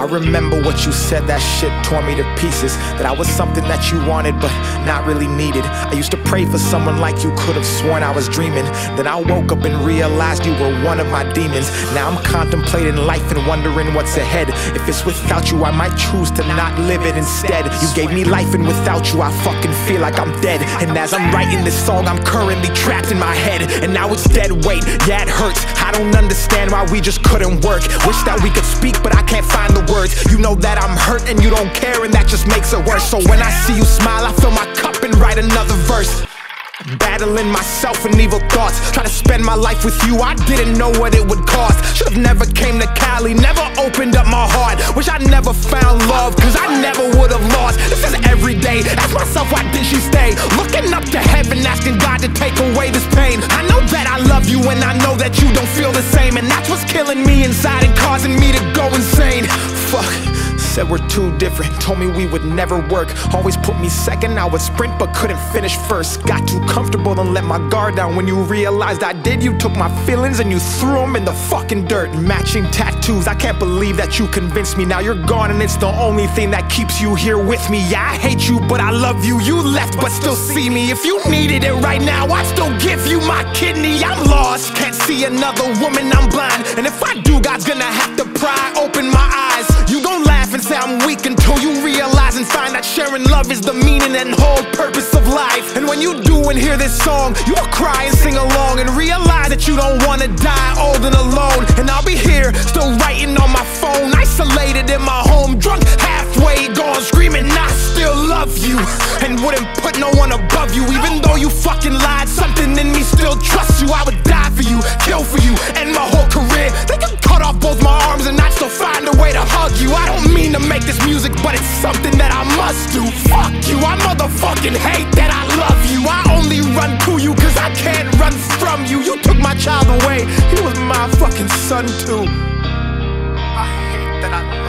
remember what you said, that shit tore me to pieces. That I was something that you wanted but not really needed. I used to pray for someone like you, could've sworn I was dreaming. Then I woke up and realized you were one of my demons. Now I'm contemplating life and wondering what's ahead. If it's without you, I might choose to not live it instead. You gave me life and without you I fucking feel like I'm dead. And as I'm writing this song, I'm currently trapped in my head. And now it's dead weight, yeah it hurts. I don't understand why we just couldn't work. Wish that we could speak but I can't find the words. You know that I'm hurt and you don't care, and that just makes it worse. So when I see you smile, I fill my cup and write another verse. Battling myself and evil thoughts, try to spend my life with you, I didn't know what it would cost. Should've never came to Cali, never opened up my heart. Wish I never found love, cause I never would've lost. This is every day, ask myself why did she stay? Looking up to heaven, asking God to take away this pain. I know that I love you and I know that you don't feel the same, and that's what's killing me inside and causing me to go insane. Fuck. Said we're too different, told me we would never work. Always put me second, I would sprint but couldn't finish first. Got too comfortable and let my guard down. When you realized I did, you took my feelings and you threw them in the fucking dirt. Matching tattoos, I can't believe that you convinced me. Now you're gone and it's the only thing that keeps you here with me. Yeah, I hate you but I love you, you left but still see me. If you needed it right now, I'd still give you my kidney. I'm lost, can't see another woman, I'm blind. And if I do, God's gonna have to pry open my eyes. You gon' laugh and say I'm weak until you realize and find that sharing love is the meaning and whole purpose of life. And when you do and hear this song, you will cry and sing along and realize that you don't wanna die old and alone. And I'll be here, still writing on my phone, isolated in my home, drunk, halfway gone, screaming I still love you and wouldn't put no one above you. Even though you fucking lied, something in me still trusts you. I would die for you, kill for you, end my whole career. They could cut off both my arms and I'd still find a way to hug you. I don't mean to make this music, but it's something that I must do. Fuck you, I motherfucking hate that I love you. I only run to you cause I can't run from you. You took my child away, he was my fucking son too. I hate that I